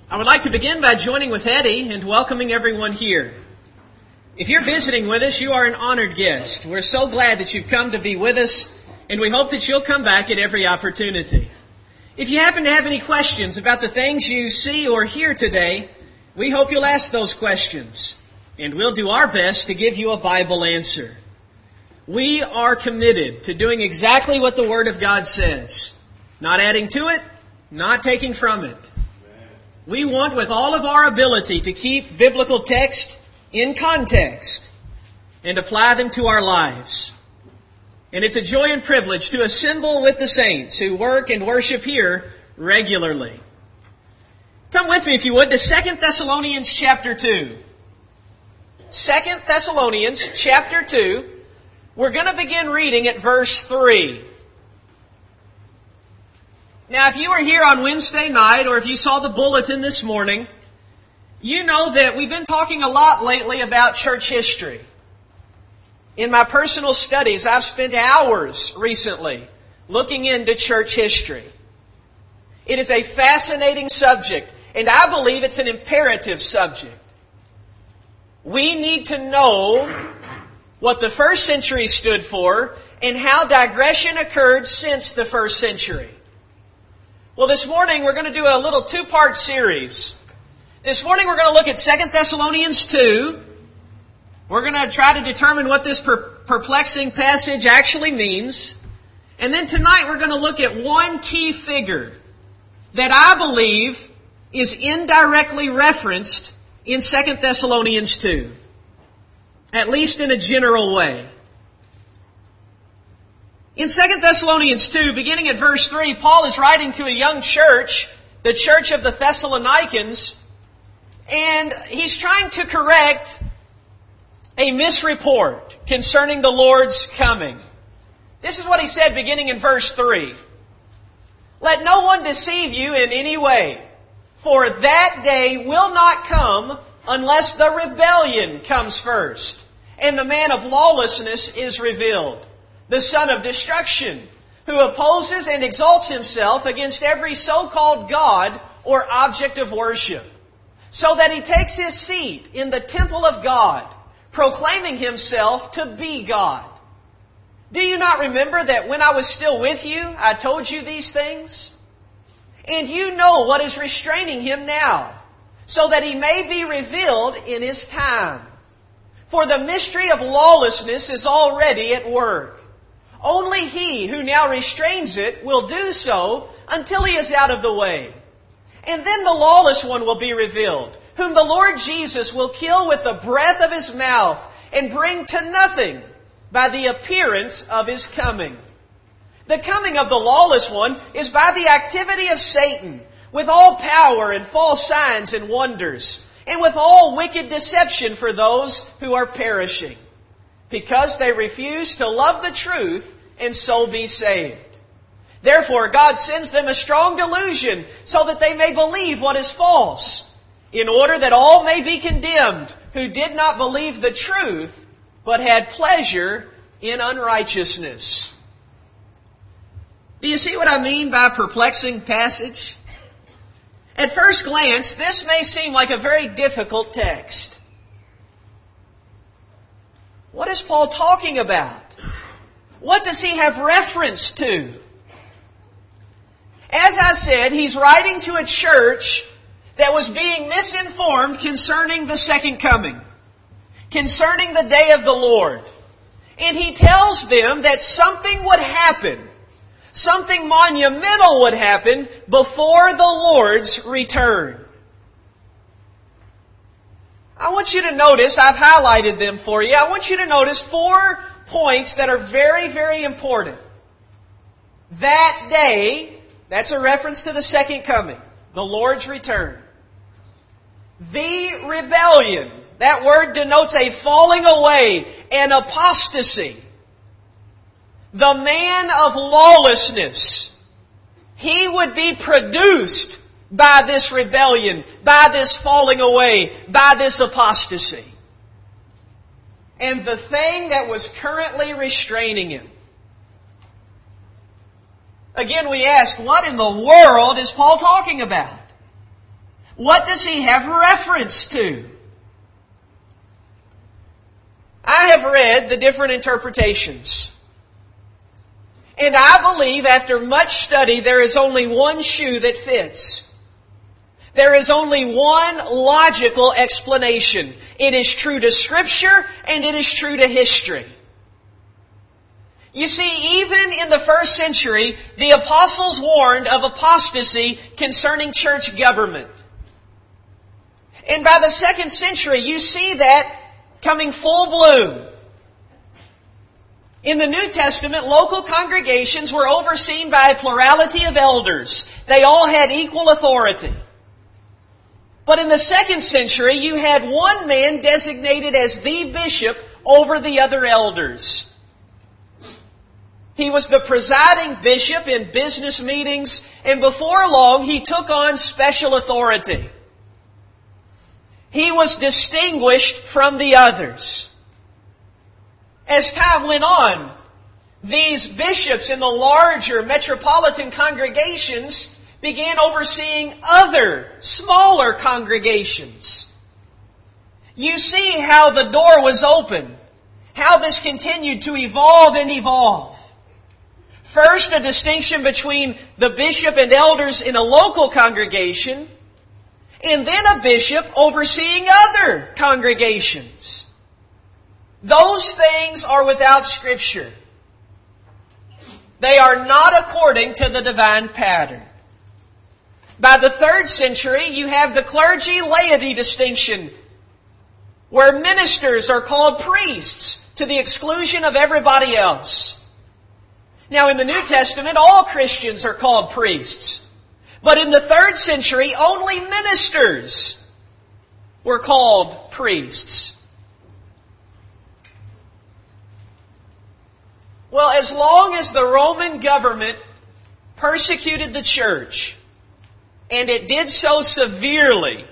I would like to begin by joining with Eddie and welcoming everyone here. If you're visiting with us, you are an honored guest. We're so glad that you've come to be with us, and we hope that you'll come back at every opportunity. If you happen to have any questions about the things you see or hear today, we hope you'll ask those questions, and we'll do our best to give you a Bible answer. We are committed to doing exactly what the Word of God says, not adding to it, not taking from it. We want with all of our ability to keep biblical text in context and apply them to our lives. And it's a joy and privilege to assemble with the saints who work and worship here regularly. Come with me, if you would, to 2 Thessalonians chapter 2. 2 Thessalonians chapter 2. We're going to begin reading at verse 3. Now, if you were here on Wednesday night, or if you saw the bulletin this morning, you know that we've been talking a lot lately about church history. In my personal studies, I've spent hours recently looking into church history. It is a fascinating subject, and I believe it's an imperative subject. We need to know what the first century stood for and how digression occurred since the first century. Well, this morning we're going to do a little two-part series. This morning we're going to look at 2 Thessalonians 2. We're going to try to determine what this perplexing passage actually means. And then tonight we're going to look at one key figure that I believe is indirectly referenced in 2 Thessalonians 2. At least in a general way. In 2 Thessalonians 2, beginning at verse 3, Paul is writing to a young church, the church of the Thessalonians, and he's trying to correct a misreport concerning the Lord's coming. This is what he said beginning in verse 3. Let no one deceive you in any way, for that day will not come unless the rebellion comes first, and the man of lawlessness is revealed, the son of destruction, who opposes and exalts himself against every so-called God or object of worship, so that he takes his seat in the temple of God, proclaiming himself to be God. Do you not remember that when I was still with you, I told you these things? And you know what is restraining him now, so that he may be revealed in his time. For the mystery of lawlessness is already at work. Only he who now restrains it will do so until he is out of the way. And then the lawless one will be revealed, whom the Lord Jesus will kill with the breath of his mouth and bring to nothing by the appearance of his coming. The coming of the lawless one is by the activity of Satan, with all power and false signs and wonders, and with all wicked deception for those who are perishing, because they refuse to love the truth and so be saved. Therefore, God sends them a strong delusion so that they may believe what is false, in order that all may be condemned who did not believe the truth, but had pleasure in unrighteousness. Do you see what I mean by perplexing passage? At first glance, this may seem like a very difficult text. What is Paul talking about? What does he have reference to? As I said, he's writing to a church that was being misinformed concerning the second coming, concerning the day of the Lord. And he tells them that something would happen, something monumental would happen before the Lord's return. I want you to notice, I've highlighted them for you. I want you to notice 4 points that are very, very important. That day, that's a reference to the second coming, the Lord's return. The rebellion, that word denotes a falling away, an apostasy. The man of lawlessness, he would be produced by this rebellion, by this falling away, by this apostasy. And the thing that was currently restraining him. Again, we ask, what in the world is Paul talking about? What does he have reference to? I have read the different interpretations. And I believe after much study there is only one shoe that fits. There is only one logical explanation. It is true to Scripture and it is true to history. You see, even in the first century, the apostles warned of apostasy concerning church government. And by the second century, you see that coming full bloom. In the New Testament, local congregations were overseen by a plurality of elders. They all had equal authority. But in the second century, you had one man designated as the bishop over the other elders. He was the presiding bishop in business meetings, and before long he took on special authority. He was distinguished from the others. As time went on, these bishops in the larger metropolitan congregations began overseeing other, smaller congregations. You see how the door was open, how this continued to evolve and evolve. First, a distinction between the bishop and elders in a local congregation, and then a bishop overseeing other congregations. Those things are without Scripture. They are not according to the divine pattern. By the 3rd century, you have the clergy-laity distinction, where ministers are called priests to the exclusion of everybody else. Now, in the New Testament, all Christians are called priests. But in the 3rd century, only ministers were called priests. Well, as long as the Roman government persecuted the church, and it did so severely,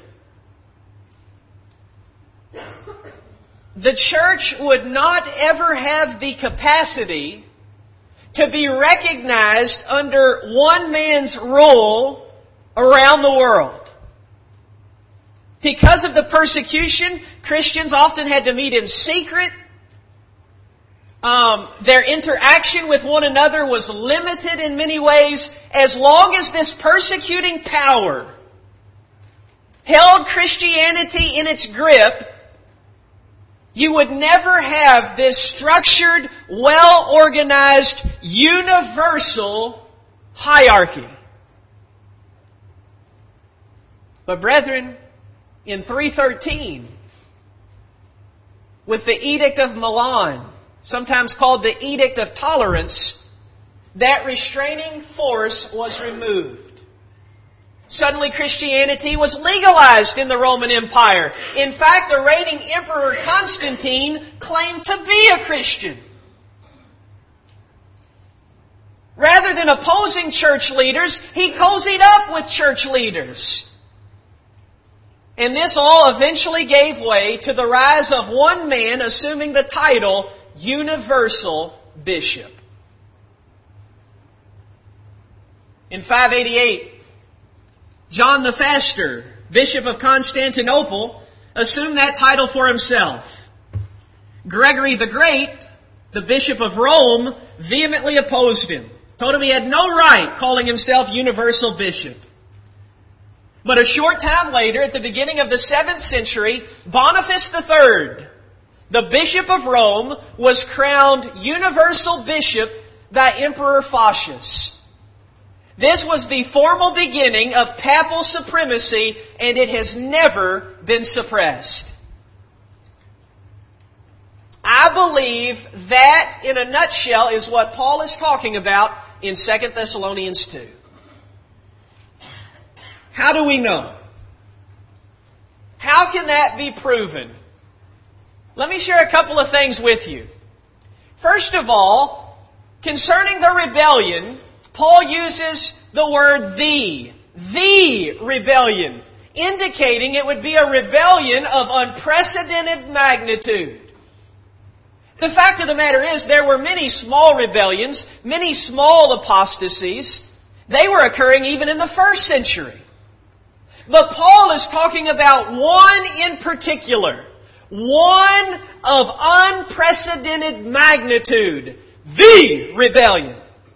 the church would not ever have the capacity to be recognized under one man's rule around the world. Because of the persecution, Christians often had to meet in secret. Their interaction with one another was limited in many ways. As long as this persecuting power held Christianity in its grip, you would never have this structured, well-organized, universal hierarchy. But brethren, in 313, with the Edict of Milan, sometimes called the Edict of Tolerance, that restraining force was removed. Suddenly Christianity was legalized in the Roman Empire. In fact, the reigning Emperor Constantine claimed to be a Christian. Rather than opposing church leaders, he cozied up with church leaders. And this all eventually gave way to the rise of one man assuming the title Universal Bishop. In 588, John the Faster, Bishop of Constantinople, assumed that title for himself. Gregory the Great, the Bishop of Rome, vehemently opposed him. Told him he had no right calling himself Universal Bishop. But a short time later, at the beginning of the 7th century, Boniface III, the Bishop of Rome, was crowned Universal Bishop by Emperor Fascius. This was the formal beginning of papal supremacy, and it has never been suppressed. I believe that, in a nutshell, is what Paul is talking about in 2 Thessalonians 2. How do we know? How can that be proven? Let me share a couple of things with you. First of all, concerning the rebellion, Paul uses the word the rebellion, indicating it would be a rebellion of unprecedented magnitude. The fact of the matter is, there were many small rebellions, many small apostasies. They were occurring even in the 1st century. But Paul is talking about one in particular. One of unprecedented magnitude. The rebellion.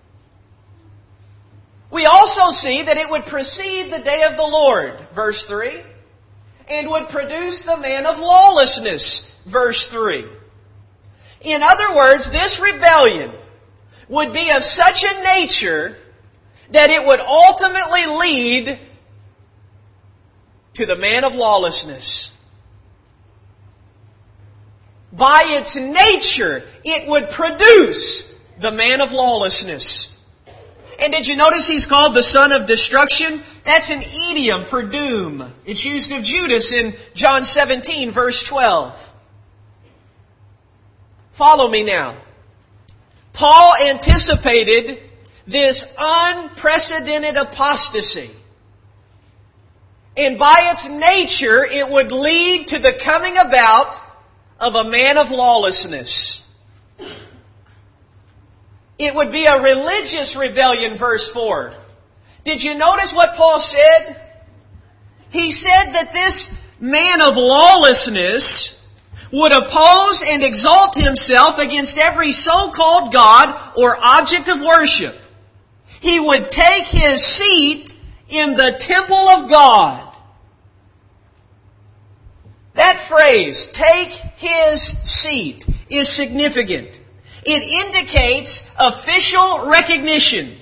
We also see that it would precede the day of the Lord, verse 3, and would produce the man of lawlessness, verse 3. In other words, this rebellion would be of such a nature that it would ultimately lead to the man of lawlessness. By its nature, it would produce the man of lawlessness. And did you notice he's called the son of destruction? That's an idiom for doom. It's used of Judas in John 17, verse 12. Follow me now. Paul anticipated this unprecedented apostasy. And by its nature, it would lead to the coming about of a man of lawlessness. It would be a religious rebellion, verse 4. Did you notice what Paul said? He said that this man of lawlessness would oppose and exalt himself against every so-called God or object of worship. He would take his seat in the temple of God. That phrase, take his seat, is significant. It indicates official recognition,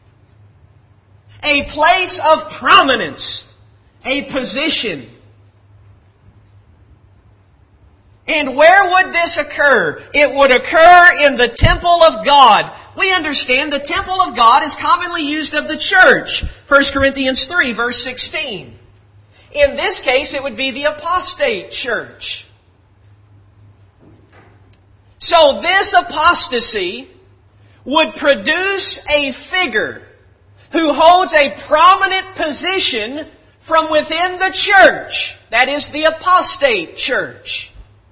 a place of prominence, a position. And where would this occur? It would occur in the temple of God. We understand the temple of God is commonly used of the church. 1 Corinthians 3, verse 16. In this case, it would be the apostate church. So this apostasy would produce a figure who holds a prominent position from within the church. That is the apostate church.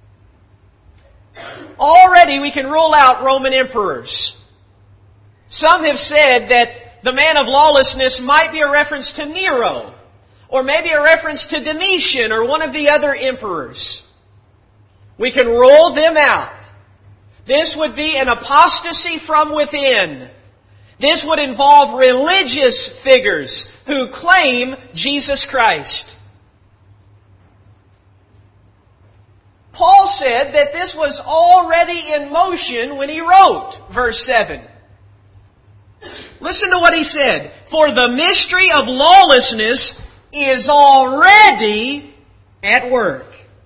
Already we can rule out Roman emperors. Some have said that the man of lawlessness might be a reference to Nero, or maybe a reference to Domitian or one of the other emperors. We can rule them out. This would be an apostasy from within. This would involve religious figures who claim Jesus Christ. Paul said that this was already in motion when he wrote verse 7. Listen to what he said. For the mystery of lawlessness is already at work.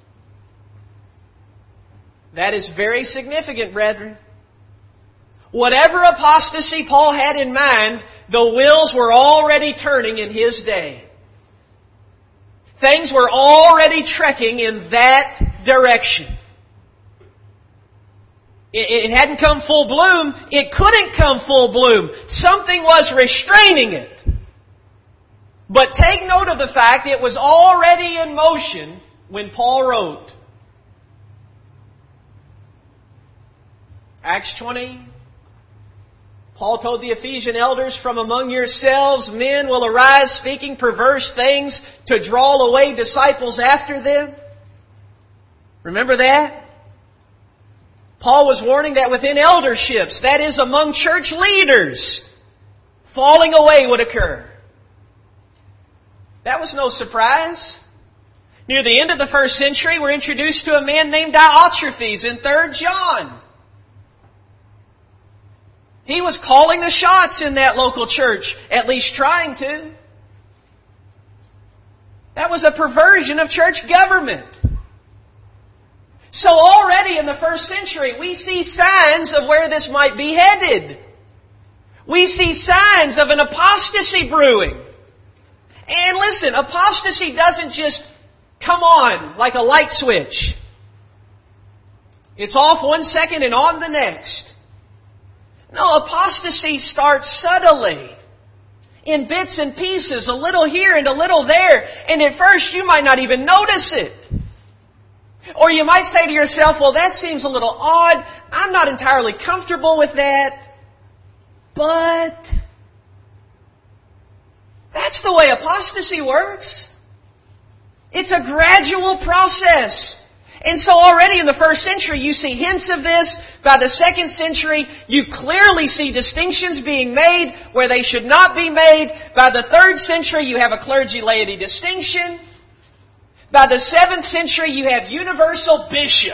That is very significant, brethren. Whatever apostasy Paul had in mind, the wheels were already turning in his day. Things were already trekking in that direction. It hadn't come full bloom. It couldn't come full bloom. Something was restraining it. But take note of the fact it was already in motion when Paul wrote. Acts 20. Paul told the Ephesian elders, from among yourselves men will arise speaking perverse things to draw away disciples after them. Remember that? Paul was warning that within elderships, that is among church leaders, falling away would occur. That was no surprise. Near the end of the first century, we're introduced to a man named Diotrephes in 3 John. He was calling the shots in that local church, at least trying to. That was a perversion of church government. So already in the first century, we see signs of where this might be headed. We see signs of an apostasy brewing. And listen, apostasy doesn't just come on like a light switch. It's off one second and on the next. No, apostasy starts subtly, in bits and pieces, a little here and a little there. And at first you might not even notice it. Or you might say to yourself, well, that seems a little odd. I'm not entirely comfortable with that. But that's the way apostasy works. It's a gradual process. And so already in the first century you see hints of this. By the second century you clearly see distinctions being made where they should not be made. By the third century you have a clergy-laity distinction. By the 7th century you have universal bishop.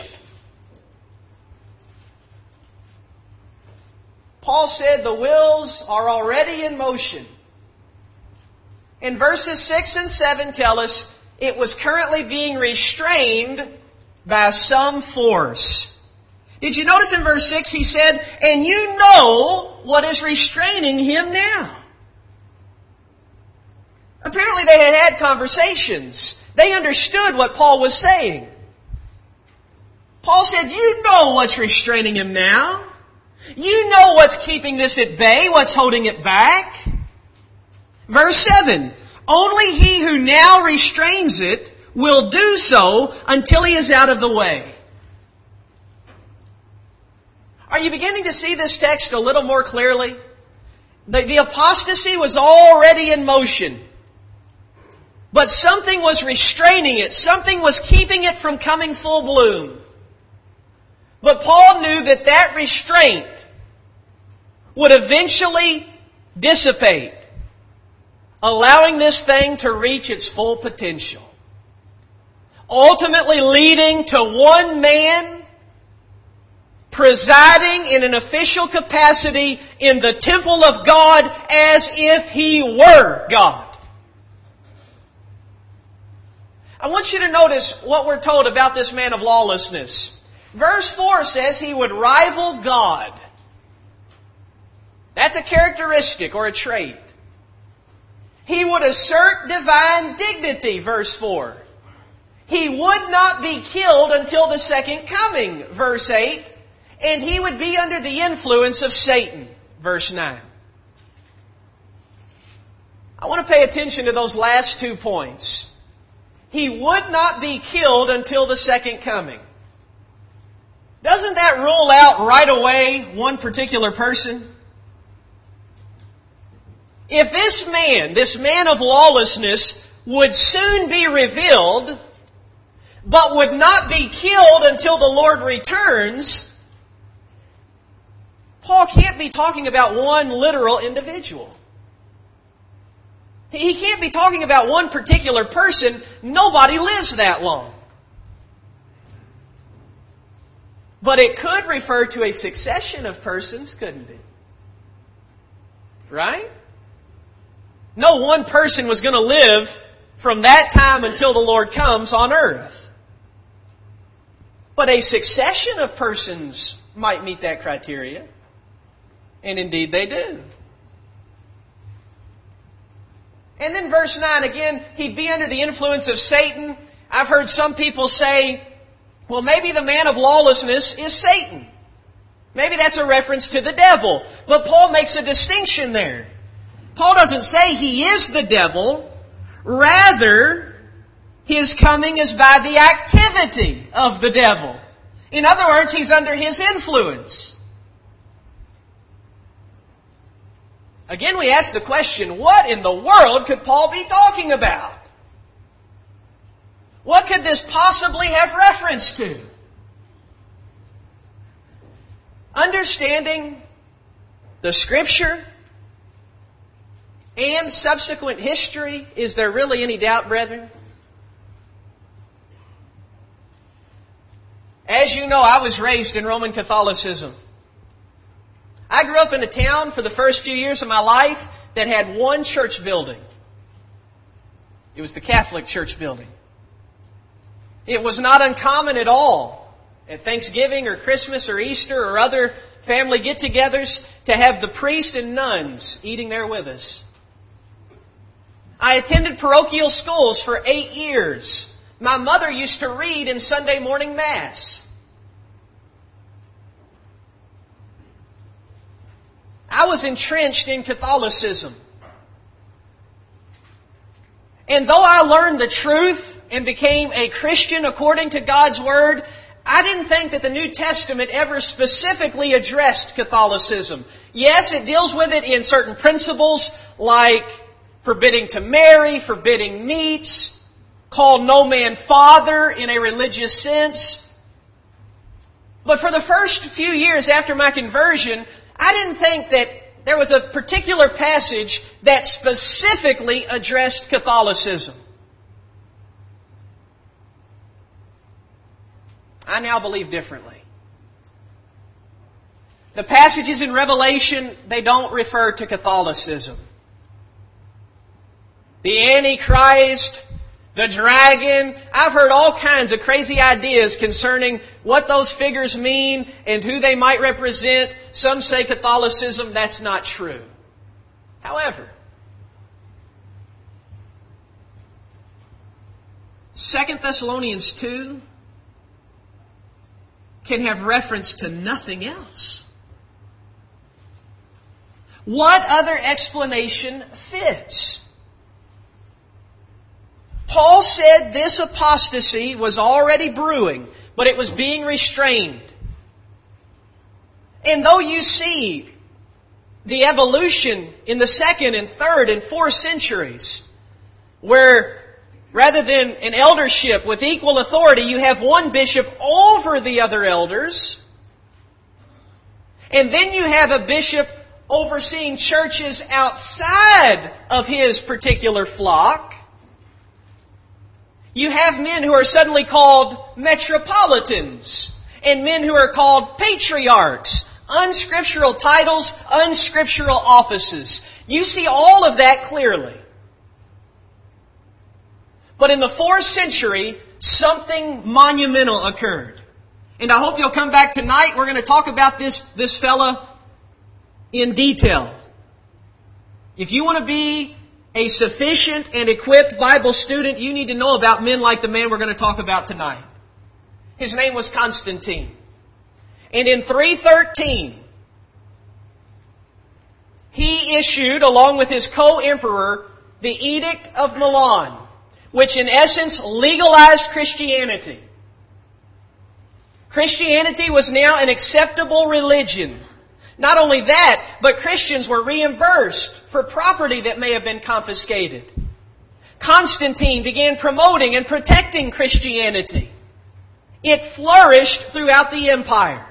Paul said the wheels are already in motion. And verses 6 and 7 tell us it was currently being restrained by some force. Did you notice in verse 6 he said, and you know what is restraining him now? Apparently they had conversations. They understood what Paul was saying. Paul said, you know what's restraining him now. You know what's keeping this at bay, what's holding it back. Verse 7, only he who now restrains it will do so until he is out of the way. Are you beginning to see this text a little more clearly? The apostasy was already in motion. But something was restraining it. Something was keeping it from coming full bloom. But Paul knew that that restraint would eventually dissipate, allowing this thing to reach its full potential. Ultimately leading to one man presiding in an official capacity in the temple of God as if he were God. I want you to notice what we're told about this man of lawlessness. Verse 4 says he would rival God. That's a characteristic or a trait. He would assert divine dignity, verse 4. He would not be killed until the second coming, verse 8. And he would be under the influence of Satan, verse 9. I want to pay attention to those last 2 points. He would not be killed until the second coming. Doesn't that rule out right away one particular person? If this man of lawlessness, would soon be revealed, but would not be killed until the Lord returns, Paul can't be talking about one literal individual. He can't be talking about one particular person. Nobody lives that long. But it could refer to a succession of persons, couldn't it? Right? No one person was going to live from that time until the Lord comes on earth. But a succession of persons might meet that criteria. And indeed they do. And then verse 9 again, he'd be under the influence of Satan. I've heard some people say, well, maybe the man of lawlessness is Satan. Maybe that's a reference to the devil. But Paul makes a distinction there. Paul doesn't say he is the devil. Rather, his coming is by the activity of the devil. In other words, he's under his influence. Again, we ask the question, what in the world could Paul be talking about? What could this possibly have reference to? Understanding the Scripture and subsequent history, is there really any doubt, brethren? As you know, I was raised in Roman Catholicism. I grew up in a town for the first few years of my life that had one church building. It was the Catholic church building. It was not uncommon at all at Thanksgiving or Christmas or Easter or other family get-togethers to have the priest and nuns eating there with us. I attended parochial schools for 8 years. My mother used to read in Sunday morning Mass. I was entrenched in Catholicism. And though I learned the truth and became a Christian according to God's Word, I didn't think that the New Testament ever specifically addressed Catholicism. Yes, it deals with it in certain principles like forbidding to marry, forbidding meats, called no man father in a religious sense. But for the first few years after my conversion, I didn't think that there was a particular passage that specifically addressed Catholicism. I now believe differently. The passages in Revelation, they don't refer to Catholicism. The Antichrist, the dragon. I've heard all kinds of crazy ideas concerning what those figures mean and who they might represent. Some say Catholicism. That's not true. However, 2 Thessalonians 2 can have reference to nothing else. What other explanation fits? Paul said this apostasy was already brewing, but it was being restrained. And though you see the evolution in the 2nd and 3rd and 4th centuries, where rather than an eldership with equal authority, you have one bishop over the other elders, and then you have a bishop overseeing churches outside of his particular flock. You have men who are suddenly called metropolitans and men who are called patriarchs, unscriptural titles, unscriptural offices. You see all of that clearly. But in the 4th century, something monumental occurred. And I hope you'll come back tonight. We're going to talk about this fella in detail. If you want to be a sufficient and equipped Bible student, you need to know about men like the man we're going to talk about tonight. His name was Constantine. And in 313, he issued, along with his co-emperor, the Edict of Milan, which in essence legalized Christianity. Christianity was now an acceptable religion. Not only that, but Christians were reimbursed for property that may have been confiscated. Constantine began promoting and protecting Christianity. It flourished throughout the empire.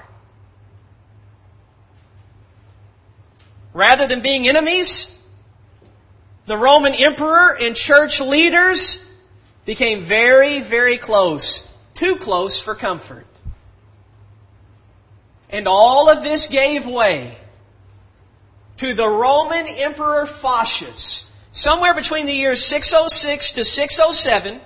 Rather than being enemies, the Roman emperor and church leaders became very, very close. Too close for comfort. And all of this gave way to the Roman Emperor Fascius, somewhere between the years 606 to 607,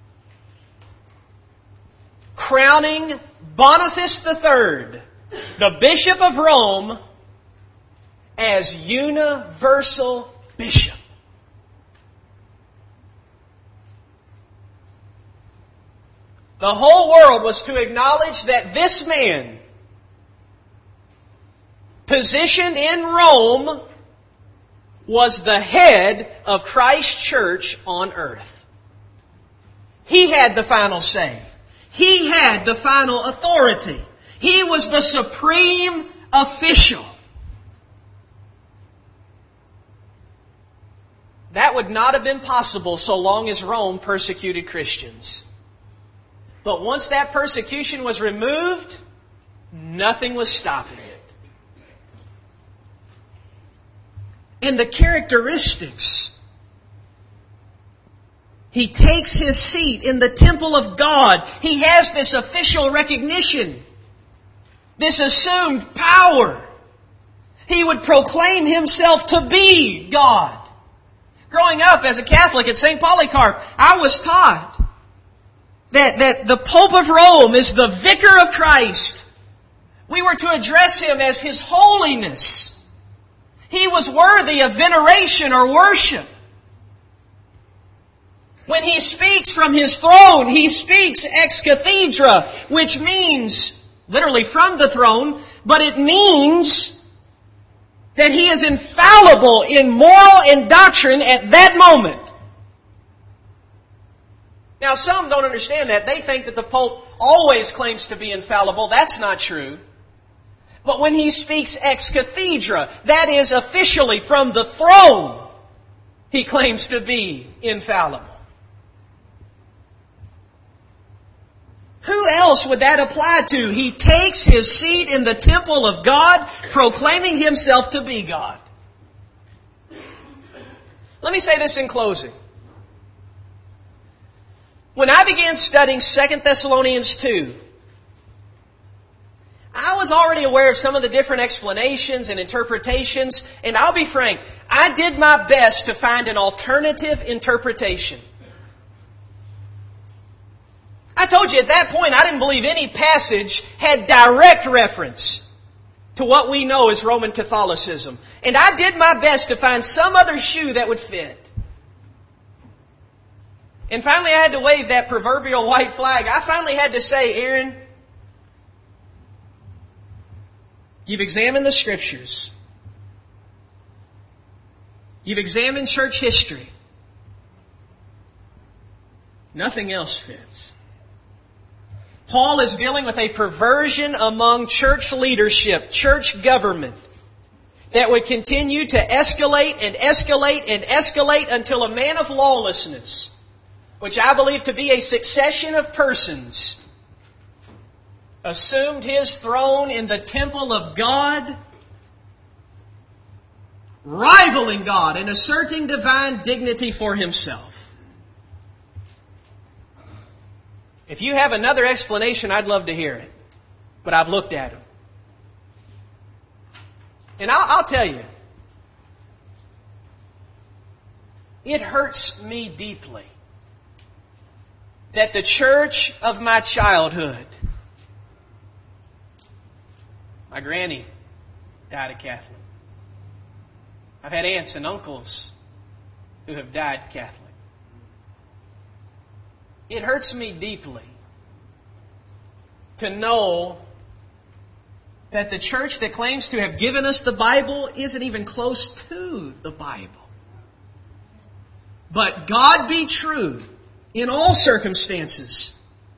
crowning Boniface III, the Bishop of Rome, as universal bishop. The whole world was to acknowledge that this man, positioned in Rome, was the head of Christ's church on earth. He had the final say. He had the final authority. He was the supreme official. That would not have been possible so long as Rome persecuted Christians. But once that persecution was removed, nothing was stopping it. And the characteristics. He takes his seat in the temple of God. He has this official recognition, this assumed power. He would proclaim himself to be God. Growing up as a Catholic at St. Polycarp, I was taught that the Pope of Rome is the Vicar of Christ. We were to address him as His Holiness. He was worthy of veneration or worship. When he speaks from his throne, he speaks ex cathedra, which means literally from the throne, but it means that he is infallible in moral and doctrine at that moment. Now, some don't understand that. They think that the Pope always claims to be infallible. That's not true. But when he speaks ex cathedra, that is officially from the throne, he claims to be infallible. else would that apply to? He takes His seat in the temple of God, proclaiming Himself to be God. Let me say this in closing. When I began studying 2 Thessalonians 2, I was already aware of some of the different explanations and interpretations, and I'll be frank, I did my best to find an alternative interpretation. I told you at that point I didn't believe any passage had direct reference to what we know as Roman Catholicism. And I did my best to find some other shoe that would fit. And finally I had to wave that proverbial white flag. I finally had to say, Aaron, you've examined the Scriptures. You've examined church history. Nothing else fits. Paul is dealing with a perversion among church leadership, church government, that would continue to escalate and escalate and escalate until a man of lawlessness, which I believe to be a succession of persons, assumed his throne in the temple of God, rivaling God and asserting divine dignity for himself. If you have another explanation, I'd love to hear it. But I've looked at them. And I'll tell you, it hurts me deeply that the church of my childhood, my granny died a Catholic. I've had aunts and uncles who have died Catholic. It hurts me deeply to know that the church that claims to have given us the Bible isn't even close to the Bible. But God be true in all circumstances.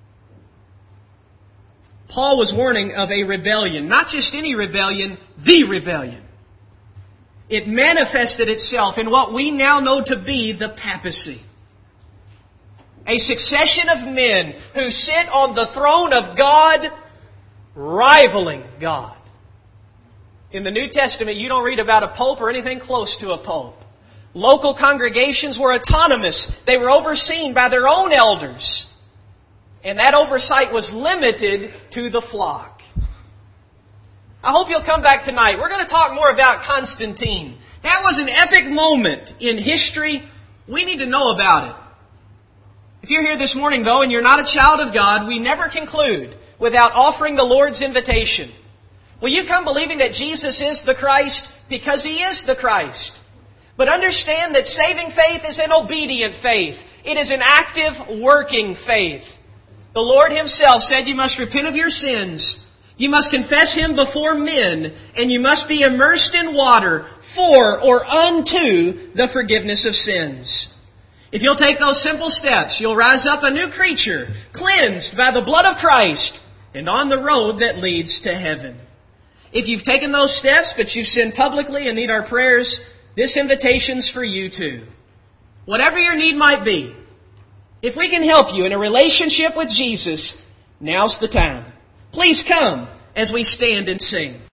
Paul was warning of a rebellion, not just any rebellion, the rebellion. It manifested itself in what we now know to be the papacy. A succession of men who sit on the throne of God, rivaling God. In the New Testament, you don't read about a pope or anything close to a pope. Local congregations were autonomous. They were overseen by their own elders. And that oversight was limited to the flock. I hope you'll come back tonight. We're going to talk more about Constantine. That was an epic moment in history. We need to know about it. If you're here this morning, though, and you're not a child of God, we never conclude without offering the Lord's invitation. Will you come believing that Jesus is the Christ because He is the Christ? But understand that saving faith is an obedient faith. It is an active, working faith. The Lord Himself said you must repent of your sins. You must confess Him before men, and you must be immersed in water for or unto the forgiveness of sins. If you'll take those simple steps, you'll rise up a new creature, cleansed by the blood of Christ, and on the road that leads to heaven. If you've taken those steps, but you've sinned publicly and need our prayers, this invitation's for you too. Whatever your need might be, if we can help you in a relationship with Jesus, now's the time. Please come as we stand and sing.